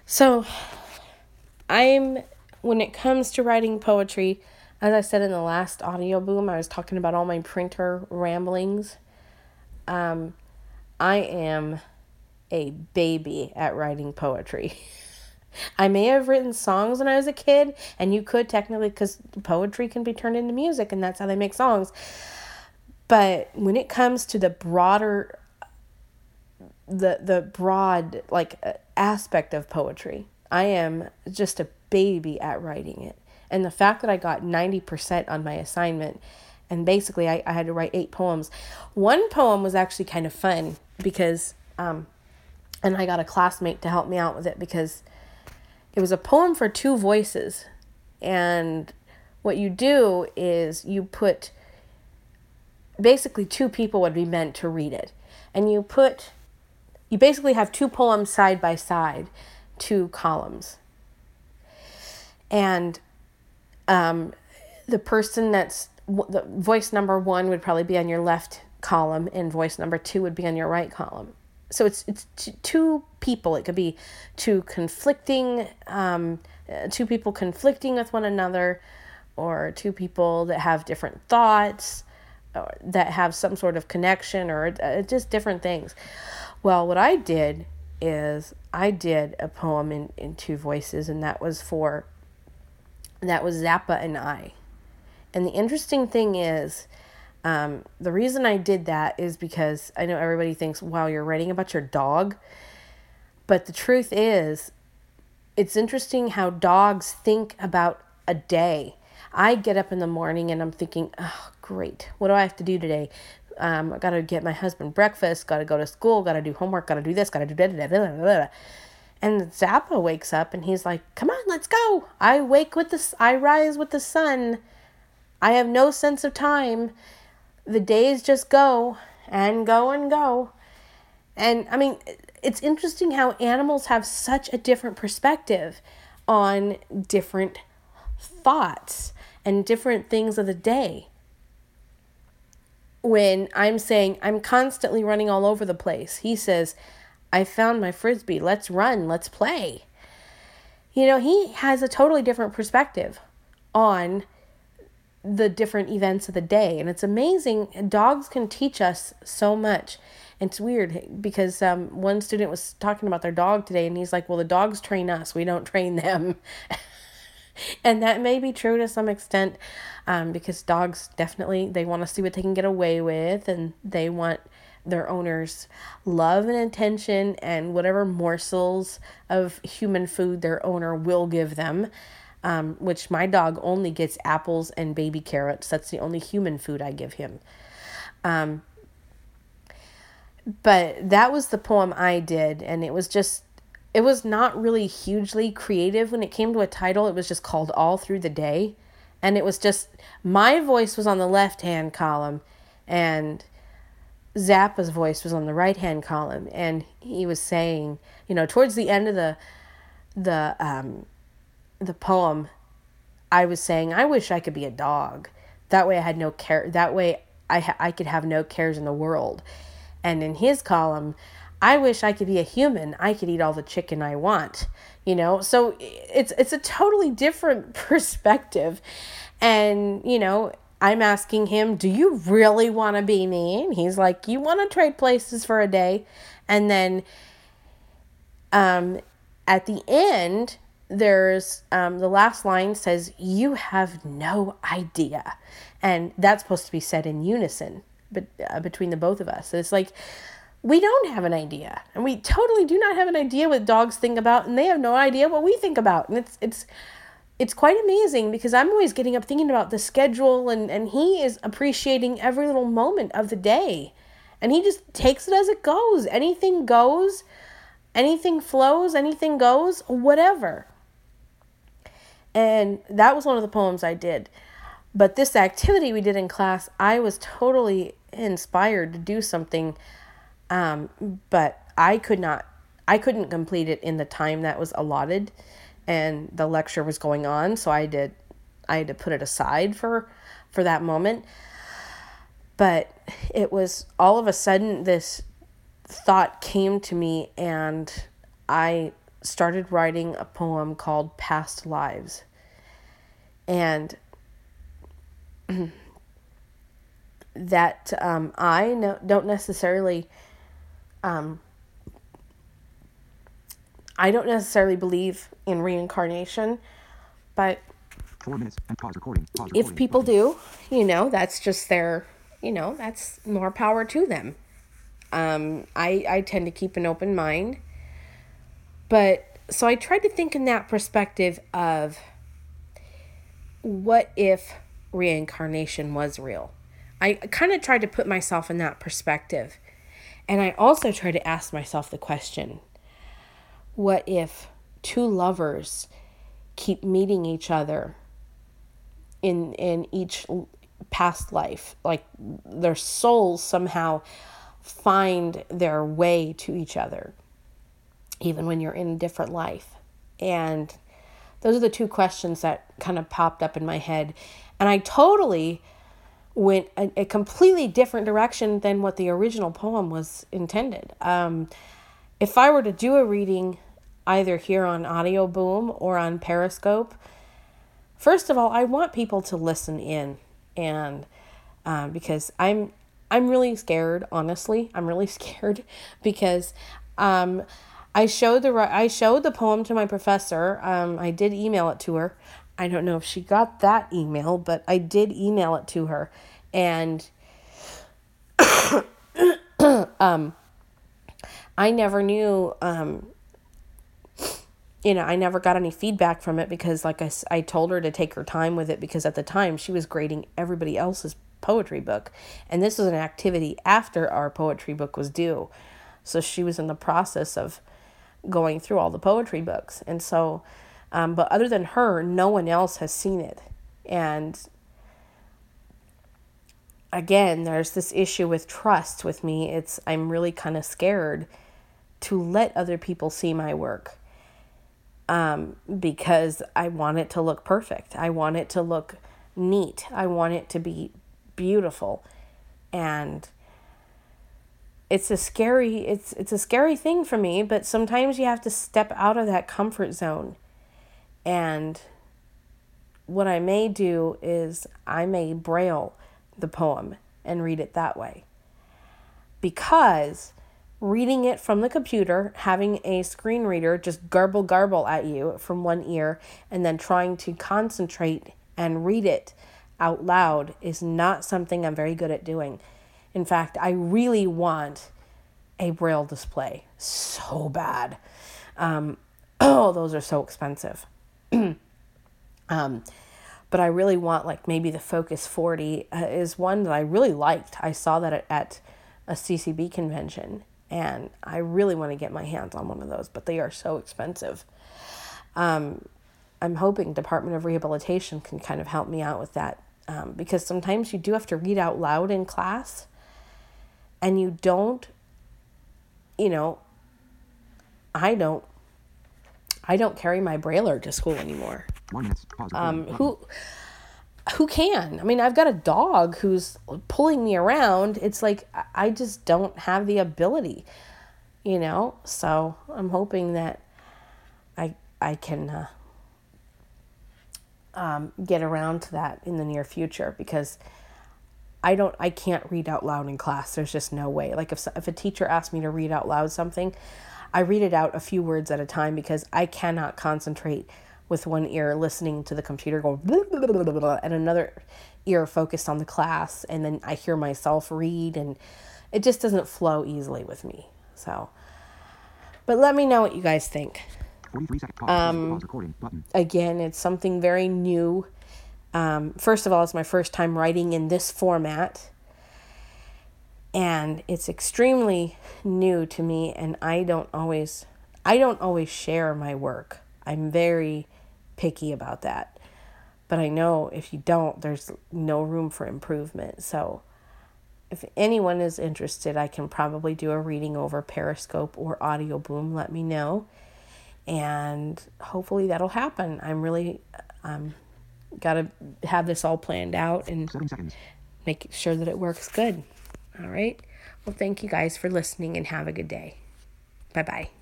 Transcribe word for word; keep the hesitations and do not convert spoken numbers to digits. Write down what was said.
So, I'm, when it comes to writing poetry, as I said in the last audio boom, I was talking about all my printer ramblings. Um, I am a baby at writing poetry. I may have written songs when I was a kid, and you could technically, because poetry can be turned into music, and that's how they make songs. But when it comes to the broader, the the broad like aspect of poetry, I am just a baby at writing it. And the fact that I got ninety percent on my assignment, and basically I, I had to write eight poems. One poem was actually kind of fun because, um, and I got a classmate to help me out with it because it was a poem for two voices. And what you do is you put, basically two people would be meant to read it. And you put, you basically have two poems side by side, two columns. And um, the person that's, the voice number one would probably be on your left column, and voice number two would be on your right column. So it's it's t- two people. It could be two conflicting, um, two people conflicting with one another, or two people that have different thoughts, or that have some sort of connection, or uh, just different things. Well, what I did is I did a poem in, in two voices, and that was for, that was Zappa and I. And the interesting thing is, um, the reason I did that is because I know everybody thinks, wow, you're writing about your dog. But the truth is, it's interesting how dogs think about a day. I get up in the morning and I'm thinking, oh, great. What do I have to do today? Um, I got to get my husband breakfast, got to go to school, got to do homework, got to do this, got to do da da da da da. And Zappa wakes up and he's like, come on, let's go. I wake with the, I rise with the sun. I have no sense of time. The days just go and go and go. And I mean, it's interesting how animals have such a different perspective on different thoughts and different things of the day. When I'm saying I'm constantly running all over the place, he says, I found my Frisbee. Let's run. Let's play. You know, he has a totally different perspective on the different events of the day. And it's amazing. Dogs can teach us so much. And it's weird because um, one student was talking about their dog today, and he's like, well, the dogs train us. We don't train them. And that may be true to some extent, um, because dogs definitely, they want to see what they can get away with, and they want their owner's love and attention and whatever morsels of human food their owner will give them, um, which my dog only gets apples and baby carrots. That's the only human food I give him. Um, but that was the poem I did, and it was just, it was not really hugely creative when it came to a title. It was just called All Through the Day. And it was just, my voice was on the left-hand column, and Zappa's voice was on the right-hand column. And he was saying, you know, towards the end of the, the, um, the poem, I was saying, I wish I could be a dog. That way I had no care. That way I, ha- I could have no cares in the world. And in his column, I wish I could be a human. I could eat all the chicken I want, you know? So it's, it's a totally different perspective. And, you know, I'm asking him, do you really want to be me? And he's like, you want to trade places for a day? And then, um, at the end, there's, um, the last line says, you have no idea. And that's supposed to be said in unison, but uh, between the both of us. So it's like, we don't have an idea, and we totally do not have an idea what dogs think about, and they have no idea what we think about. And it's it's it's quite amazing because I'm always getting up thinking about the schedule, and, and he is appreciating every little moment of the day. And he just takes it as it goes. Anything goes, anything flows, anything goes, whatever. And that was one of the poems I did. But this activity we did in class, I was totally inspired to do something. Um, but I could not, I couldn't complete it in the time that was allotted, and the lecture was going on. So I did, I had to put it aside for, for that moment. But it was all of a sudden this thought came to me, and I started writing a poem called Past Lives. And that um, I no, don't necessarily, um, I don't necessarily believe in reincarnation, but Four minutes and pause recording. Pause if recording. people do, you know, that's just their, you know, that's more power to them. Um, I, I tend to keep an open mind. But so I tried to think in that perspective of what if reincarnation was real? I kind of tried to put myself in that perspective. And I also tried to ask myself the question, what if two lovers keep meeting each other in in each past life? Like their souls somehow find their way to each other, even when you're in a different life. And those are the two questions that kind of popped up in my head. And I totally went a, a completely different direction than what the original poem was intended. Um, if I were to do a reading either here on Audio Boom or on Periscope, first of all, I want people to listen in, and uh, because I'm I'm really scared. Honestly, I'm really scared because um, I showed the I showed the poem to my professor. Um, I did email it to her. I don't know if she got that email, but I did email it to her, and um, I never knew. Um, you know, I never got any feedback from it because, like I, I told her to take her time with it because at the time she was grading everybody else's poetry book. And this was an activity after our poetry book was due. So she was in the process of going through all the poetry books. And so, um, but other than her, no one else has seen it. And again, there's this issue with trust with me. It's, I'm really kind of scared to let other people see my work. Um, because I want it to look perfect. I want it to look neat. I want it to be beautiful. And it's a scary, it's, it's a scary thing for me, but sometimes you have to step out of that comfort zone. And what I may do is I may braille the poem and read it that way. Because reading it from the computer, having a screen reader just garble garble at you from one ear, and then trying to concentrate and read it out loud is not something I'm very good at doing. In fact, I really want a braille display so bad. Um, oh, those are so expensive. um, but I really want, like, maybe the Focus forty uh, is one that I really liked. I saw that at, at a C C B convention. And I really want to get my hands on one of those, but they are so expensive. Um, I'm hoping Department of Rehabilitation can kind of help me out with that. Um, because sometimes you do have to read out loud in class. And you don't, you know, I don't, I don't carry my brailler to school anymore. One minute. Pause Um, recording. who... Who can? I mean, I've got a dog who's pulling me around. It's like, I just don't have the ability, you know? So I'm hoping that I I can uh, um, get around to that in the near future because I don't, I can't read out loud in class. There's just no way. Like if, if a teacher asks me to read out loud something, I read it out a few words at a time because I cannot concentrate with one ear listening to the computer go blah, blah, blah, blah, blah, and another ear focused on the class, and then I hear myself read, and it just doesn't flow easily with me. So, but let me know what you guys think. forty-three seconds. Pause. Um, Pause recording button. Again, it's something very new. Um, first of all, it's my first time writing in this format, and it's extremely new to me, and I don't always, I don't always share my work. I'm very picky about that. But I know if you don't, there's no room for improvement. So if anyone is interested, I can probably do a reading over Periscope or Audio Boom. Let me know. And hopefully that'll happen. I'm really um, got to have this all planned out and Seven seconds. make sure that it works good. All right. Well, thank you guys for listening and have a good day. Bye-bye.